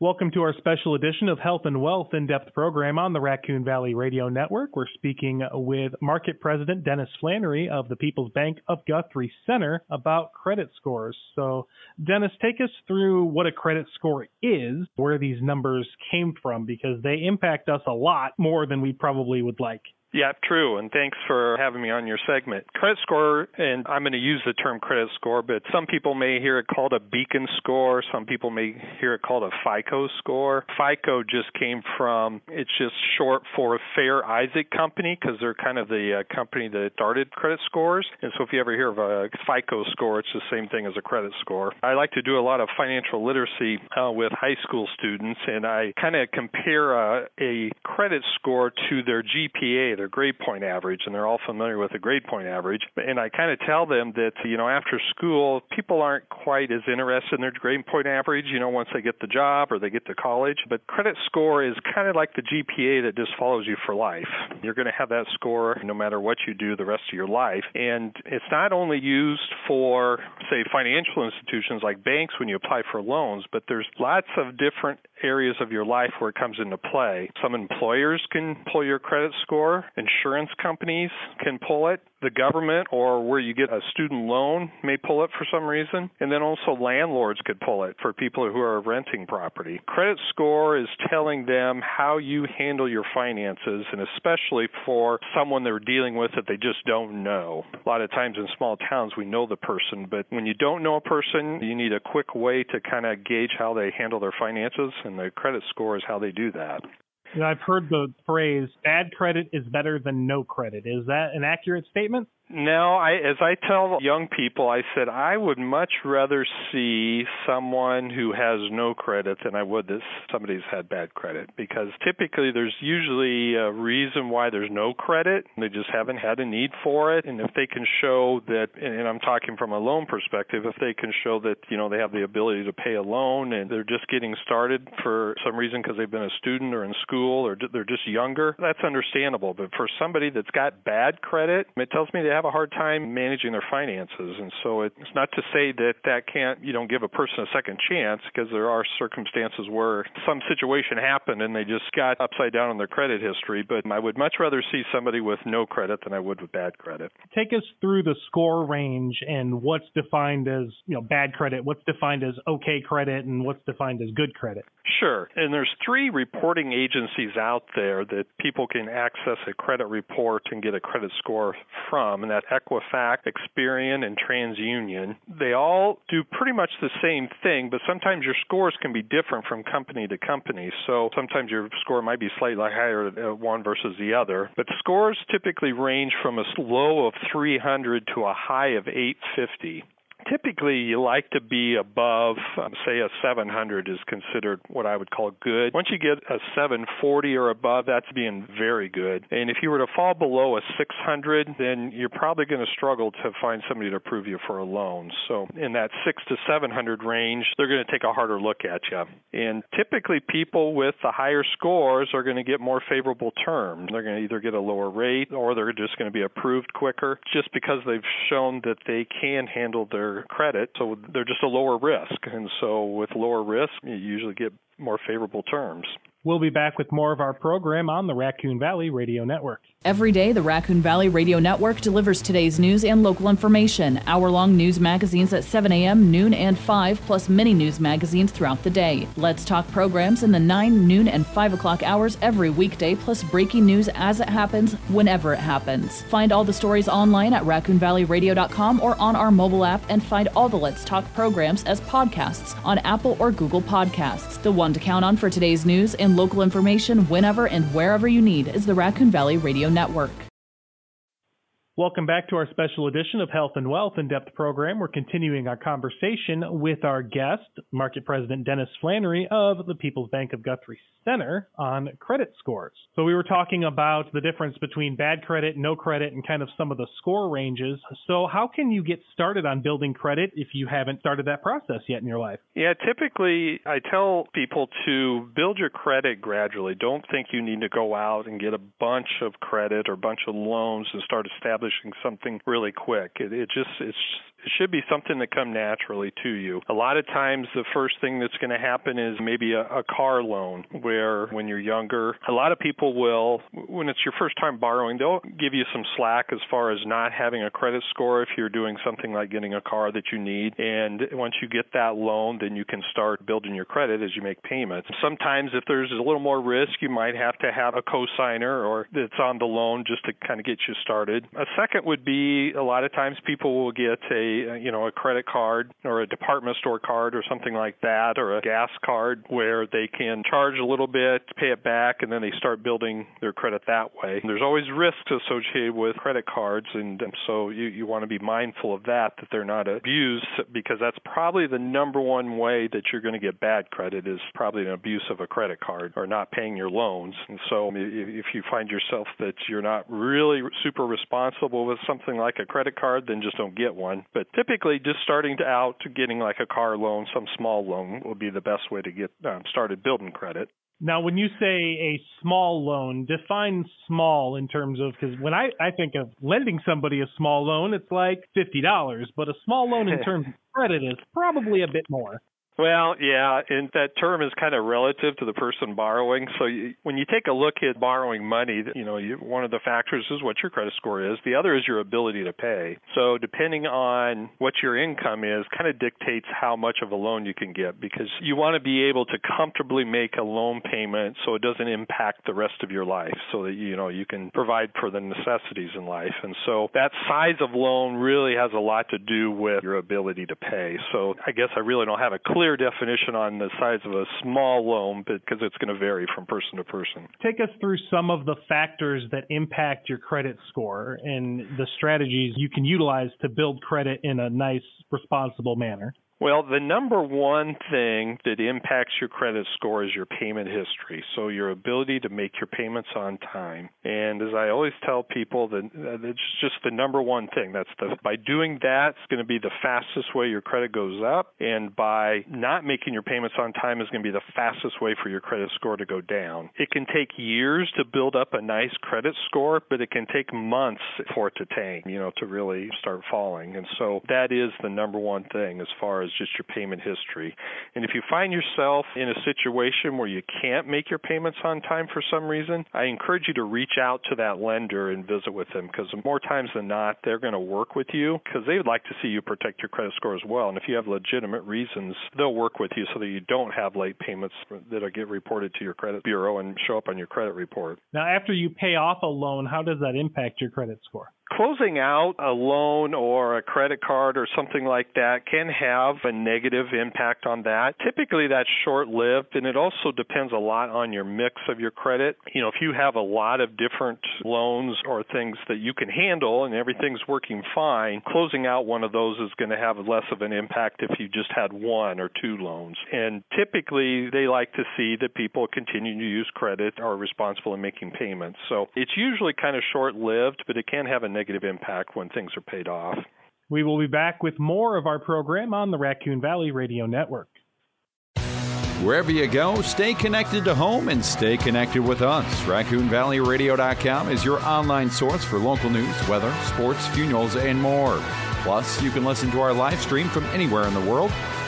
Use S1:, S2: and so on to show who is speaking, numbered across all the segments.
S1: Welcome to our special edition of Health and Wealth in-depth program on the Raccoon Valley Radio Network. We're speaking with Market President Dennis Flannery of the People's Bank of Guthrie Center about credit scores. So, Dennis, take us through what a credit score is, where these numbers came from, because they impact us a lot more than we probably would like.
S2: Yeah, true, and thanks for having me on your segment. Credit score, and I'm going to use the term credit score, but some people may hear it called a Beacon score. Some people may hear it called a FICO score. FICO just came from, it's just short for Fair Isaac Company, because they're kind of the company that started credit scores. And so if you ever hear of a FICO score, it's the same thing as a credit score. I like to do a lot of financial literacy with high school students, and I kind of compare a credit score to their GPA, their grade point average, and they're all familiar with the grade point average. And I kind of tell them that, after school, people aren't quite as interested in their grade point average, once they get the job or they get to college. But credit score is kind of like the GPA that just follows you for life. You're going to have that score no matter what you do the rest of your life. And it's not only used for, say, financial institutions like banks when you apply for loans, but there's lots of different areas of your life where it comes into play. Some employers can pull your credit score. Insurance companies can pull it. The government, or where you get a student loan, may pull it for some reason. And then also landlords could pull it for people who are renting property. Credit score is telling them how you handle your finances, and especially for someone they're dealing with that they just don't know. A lot of times in small towns, we know the person, but when you don't know a person, you need a quick way to kind of gauge how they handle their finances, and the credit score is how they do that.
S1: I've heard the phrase, bad credit is better than no credit. Is that an accurate statement?
S2: No, as I tell young people, I said I would much rather see someone who has no credit than I would somebody who's had bad credit, because typically there's usually a reason why there's no credit. They just haven't had a need for it. And if they can show that, and I'm talking from a loan perspective, if they can show that, they have the ability to pay a loan and they're just getting started for some reason because they've been a student or in school or they're just younger, that's understandable. But for somebody that's got bad credit, it tells me they have a hard time managing their finances. And so it's not to say that can't, give a person a second chance, because there are circumstances where some situation happened and they just got upside down on their credit history. But I would much rather see somebody with no credit than I would with bad credit.
S1: Take us through the score range and what's defined as, bad credit, what's defined as okay credit, and what's defined as good credit.
S2: Sure. And there's 3 reporting agencies out there that people can access a credit report and get a credit score from, and that's Equifax, Experian, and TransUnion. They all do pretty much the same thing, but sometimes your scores can be different from company to company. So sometimes your score might be slightly higher at one versus the other. But scores typically range from a low of 300 to a high of 850. Typically, you like to be above, say, a 700 is considered what I would call good. Once you get a 740 or above, that's being very good. And if you were to fall below a 600, then you're probably going to struggle to find somebody to approve you for a loan. So in that 600 to 700 range, they're going to take a harder look at you. And typically, people with the higher scores are going to get more favorable terms. They're going to either get a lower rate or they're just going to be approved quicker, just because they've shown that they can handle their credit, so they're just a lower risk. And so with lower risk, you usually get more favorable terms.
S1: We'll be back with more of our program on the Raccoon Valley Radio Network.
S3: Every day, the Raccoon Valley Radio Network delivers today's news and local information. Hour-long news magazines at 7 a.m., noon, and 5, plus mini news magazines throughout the day. Let's Talk programs in the 9, noon, and 5 o'clock hours every weekday, plus breaking news as it happens, whenever it happens. Find all the stories online at raccoonvalleyradio.com or on our mobile app, and find all the Let's Talk programs as podcasts on Apple or Google Podcasts. The one to count on for today's news and local information whenever and wherever you need is the Raccoon Valley Radio Network.
S1: Welcome back to our special edition of Health and Wealth in-depth program. We're continuing our conversation with our guest, Market President Dennis Flannery of the People's Bank of Guthrie Center on credit scores. So we were talking about the difference between bad credit, no credit, and kind of some of the score ranges. So how can you get started on building credit if you haven't started that process yet in your life?
S2: Yeah, typically I tell people to build your credit gradually. Don't think you need to go out and get a bunch of credit or a bunch of loans and start establishing something really quick. It's It should be something that comes naturally to you. A lot of times the first thing that's going to happen is maybe a car loan, where when you're younger, a lot of people will, when it's your first time borrowing, they'll give you some slack as far as not having a credit score if you're doing something like getting a car that you need. And once you get that loan, then you can start building your credit as you make payments. Sometimes if there's a little more risk, you might have to have a cosigner or that's on the loan just to kind of get you started. A second would be a lot of times people will get a credit card or a department store card or something like that, or a gas card where they can charge a little bit, pay it back, and then they start building their credit that way. There's always risks associated with credit cards, and so you want to be mindful of that they're not abused, because that's probably the number one way that you're going to get bad credit is probably an abuse of a credit card or not paying your loans. And so if you find yourself that you're not really super responsible with something like a credit card, then just don't get one. But typically just starting out to getting like a car loan, some small loan will be the best way to get started building credit.
S1: Now, when you say a small loan, define small in terms of, because when I think of lending somebody a small loan, it's like $50, but a small loan in terms of credit is probably a bit more.
S2: Well, yeah, and that term is kind of relative to the person borrowing. So when you take a look at borrowing money, one of the factors is what your credit score is. The other is your ability to pay. So depending on what your income is, kind of dictates how much of a loan you can get, because you want to be able to comfortably make a loan payment so it doesn't impact the rest of your life, so that you can provide for the necessities in life. And so that size of loan really has a lot to do with your ability to pay. So I guess I really don't have a clear definition on the size of a small loan, because it's going to vary from person to person.
S1: Take us through some of the factors that impact your credit score and the strategies you can utilize to build credit in a nice, responsible manner.
S2: Well, the number one thing that impacts your credit score is your payment history, so your ability to make your payments on time. And as I always tell people, that it's just the number one thing. By doing that, it's going to be the fastest way your credit goes up, and by not making your payments on time is going to be the fastest way for your credit score to go down. It can take years to build up a nice credit score, but it can take months for it to tank, to really start falling. And so that is the number one thing as far as just your payment history. And if you find yourself in a situation where you can't make your payments on time for some reason, I encourage you to reach out to that lender and visit with them, because more times than not, they're going to work with you because they would like to see you protect your credit score as well. And if you have legitimate reasons, they'll work with you so that you don't have late payments that'll get reported to your credit bureau and show up on your credit report.
S1: Now, after you pay off a loan, how does that impact your credit score?
S2: Closing out a loan or a credit card or something like that can have a negative impact on that. Typically, that's short-lived, and it also depends a lot on your mix of your credit. If you have a lot of different loans or things that you can handle and everything's working fine, closing out one of those is going to have less of an impact if you just had one or two loans. And typically, they like to see that people continue to use credit, are responsible in making payments. So it's usually kind of short-lived, but it can have a negative impact when things are paid off.
S1: We will be back with more of our program on the Raccoon Valley Radio Network.
S4: Wherever you go, stay connected to home and stay connected with us. RaccoonValleyRadio.com is your online source for local news, weather, sports, funerals, and more. Plus, you can listen to our live stream from anywhere in the world.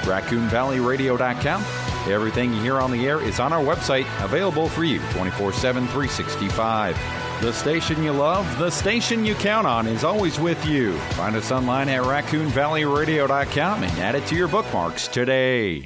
S4: RaccoonValleyRadio.com. Everything you hear on the air is on our website, available for you 24/7, 365. The station you love, the station you count on is always with you. Find us online at RaccoonValleyRadio.com and add it to your bookmarks today.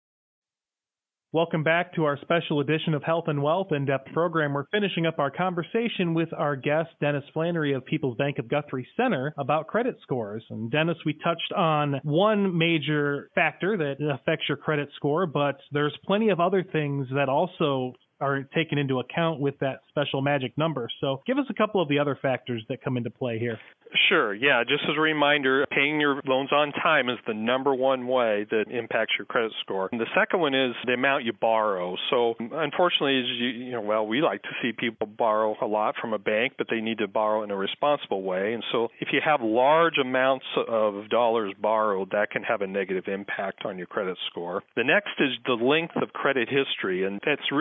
S1: Welcome back to our special edition of Health and Wealth In-Depth program. We're finishing up our conversation with our guest, Dennis Flannery of People's Bank of Guthrie Center, about credit scores. And Dennis, we touched on one major factor that affects your credit score, but there's plenty of other things that also are taken into account with that special magic number. So give us a couple of the other factors that come into play here.
S2: Sure. Yeah. Just as a reminder, paying your loans on time is the number one way that impacts your credit score. And the second one is the amount you borrow. So unfortunately, we like to see people borrow a lot from a bank, but they need to borrow in a responsible way. And so if you have large amounts of dollars borrowed, that can have a negative impact on your credit score. The next is the length of credit history. And that's really nothing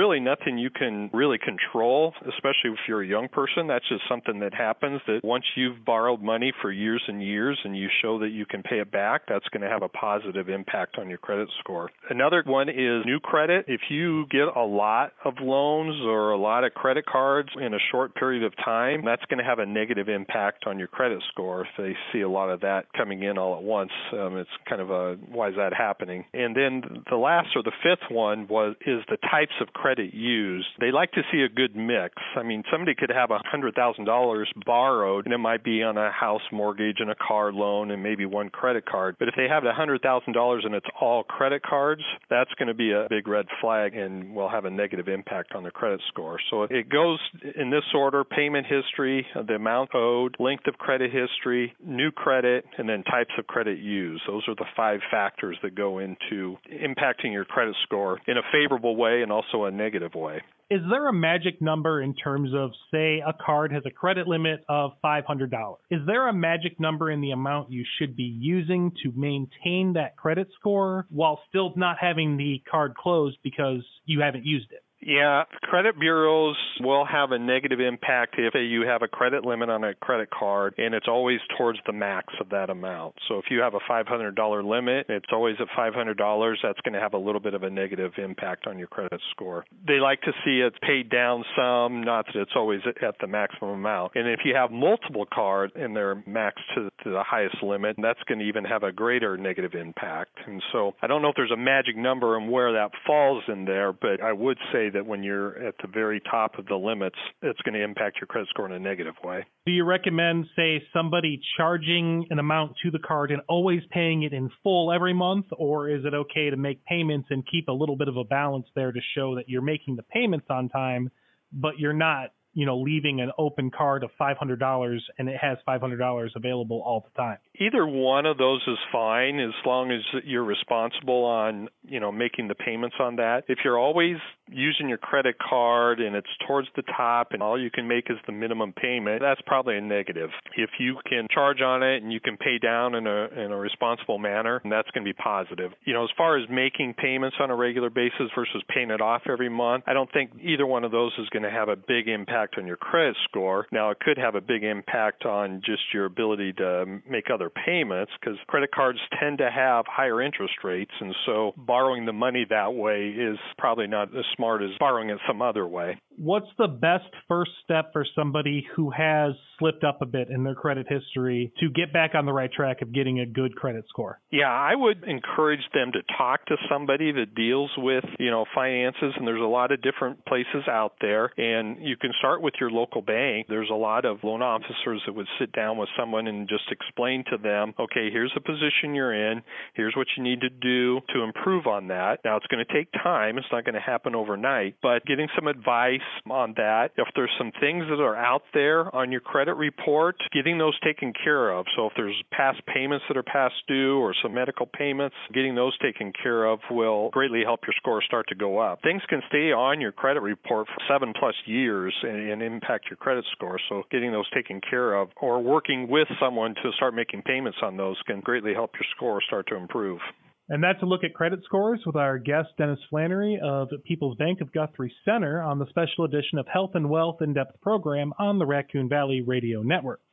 S2: something you can really control, especially if you're a young person. That's just something that happens, that once you've borrowed money for years and years and you show that you can pay it back, that's going to have a positive impact on your credit score. Another one is new credit. If you get a lot of loans or a lot of credit cards in a short period of time, that's going to have a negative impact on your credit score. If they see a lot of that coming in all at once, it's kind of a, why is that happening? And then the last or the fifth one is the types of credit used. They like to see a good mix. I mean, somebody could have $100,000 borrowed, and it might be on a house mortgage and a car loan and maybe one credit card. But if they have $100,000 and it's all credit cards, that's going to be a big red flag and will have a negative impact on their credit score. So it goes in this order: payment history, the amount owed, length of credit history, new credit, and then types of credit used. Those are the 5 factors that go into impacting your credit score in a favorable way and also a negative way.
S1: Is there a magic number in terms of, say, a card has a credit limit of $500? Is there a magic number in the amount you should be using to maintain that credit score while still not having the card closed because you haven't used it?
S2: Yeah, credit bureaus will have a negative impact if you have a credit limit on a credit card, and it's always towards the max of that amount. So if you have a $500 limit, it's always at $500. That's going to have a little bit of a negative impact on your credit score. They like to see it paid down some, not that it's always at the maximum amount. And if you have multiple cards and they're maxed to the highest limit, that's going to even have a greater negative impact. And so I don't know if there's a magic number and where that falls in there, but I would say that when you're at the very top of the limits, it's going to impact your credit score in a negative way.
S1: Do you recommend, say, somebody charging an amount to the card and always paying it in full every month, or is it okay to make payments and keep a little bit of a balance there to show that you're making the payments on time, but you're not, leaving an open card of $500 and it has $500 available all the time?
S2: Either one of those is fine as long as you're responsible on, making the payments on that. If you're always using your credit card and it's towards the top and all you can make is the minimum payment, that's probably a negative. If you can charge on it and you can pay down in a responsible manner, that's going to be positive. As far as making payments on a regular basis versus paying it off every month, I don't think either one of those is going to have a big impact on your credit score. Now, it could have a big impact on just your ability to make other payments because credit cards tend to have higher interest rates, and so borrowing the money that way is probably not as smart as borrowing it some other way.
S1: What's the best first step for somebody who has slipped up a bit in their credit history to get back on the right track of getting a good credit score?
S2: Yeah, I would encourage them to talk to somebody that deals with, finances, and there's a lot of different places out there, and you can start with your local bank. There's a lot of loan officers that would sit down with someone and just explain to them, okay, here's the position you're in, here's what you need to do to improve on that. Now, it's going to take time. It's not going to happen overnight, but getting some advice on that. If there's some things that are out there on your credit report, getting those taken care of. So if there's past payments that are past due or some medical payments, getting those taken care of will greatly help your score start to go up. Things can stay on your credit report for 7+ years and impact your credit score. So getting those taken care of or working with someone to start making payments on those can greatly help your score start to improve.
S1: And that's a look at credit scores with our guest, Dennis Flannery of People's Bank of Guthrie Center on the special edition of Health and Wealth In-Depth program on the Raccoon Valley Radio Network.